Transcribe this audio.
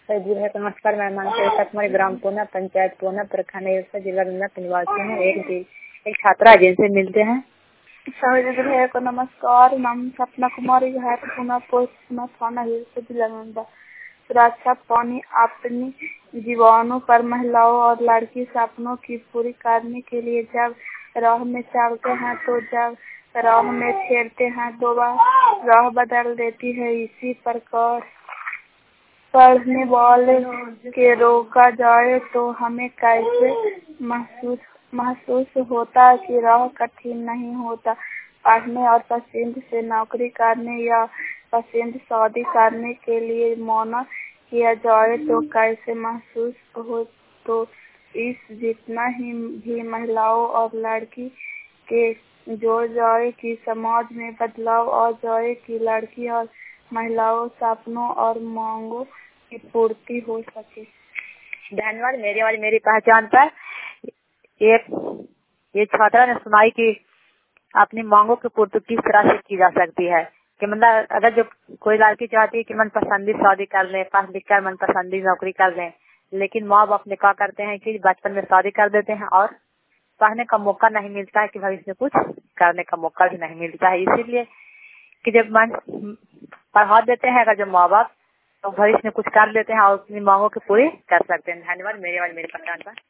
जी है नमस्कार। मैं मानसी कुमारी, ग्राम पूना, पंचायत पूना, प्रखंड एरसा, जिला गंगा के निवासी हूँ। एक छात्रा जिनसे मिलते हैं। सभी भैया को नमस्कार। नाम सपना कुमारी है, पूना पोस्ट थाना एरसा, जिला गंगा। सुरक्षा पानी अपनी जीवाणु पर महिलाओं और लड़की सपनों की पूरी करने के लिए जब राह में चलते हैं तो जब राह में छेड़ते हैं तो वह राह बदल देती है। इसी प्रकार पढ़ने वाले के रोका जाए तो हमें कैसे महसूस होता कि राह कठिन नहीं होता। पढ़ने और पसंद से नौकरी करने या पसंद शादी करने के लिए मौना किया जाए तो कैसे महसूस हो। तो इस जितना ही भी महिलाओं और लड़की के जोड़ जाए कि समाज में बदलाव आ जाए कि लड़की और महिलाओं सपनों और मांगों की पूर्ति हो सके। धन्यवाद। मेरी और मेरी पहचान पर ये छात्रा ने सुनाई कि अपनी मांगों की पूर्ति किस तरह से की जा सकती है। कि मतलब अगर जो कोई लड़की चाहती है कि मन पसंदी शादी कर ले, पढ़ लिख कर मन पसंदी नौकरी कर ले, लेकिन माँ बाप ने क्या करते हैं कि बचपन में शादी कर देते हैं और पढ़ने का मौका नहीं मिलता है कि भविष्य में कुछ करने का मौका भी नहीं मिलता है। इसीलिए कि जब मन पढ़ा देते हैं अगर जो माँ बाप, तो भविष्य में कुछ कर लेते हैं और अपनी मांगों की पूरी कर सकते हैं। धन्यवाद। मेरी और मेरी पहचान पर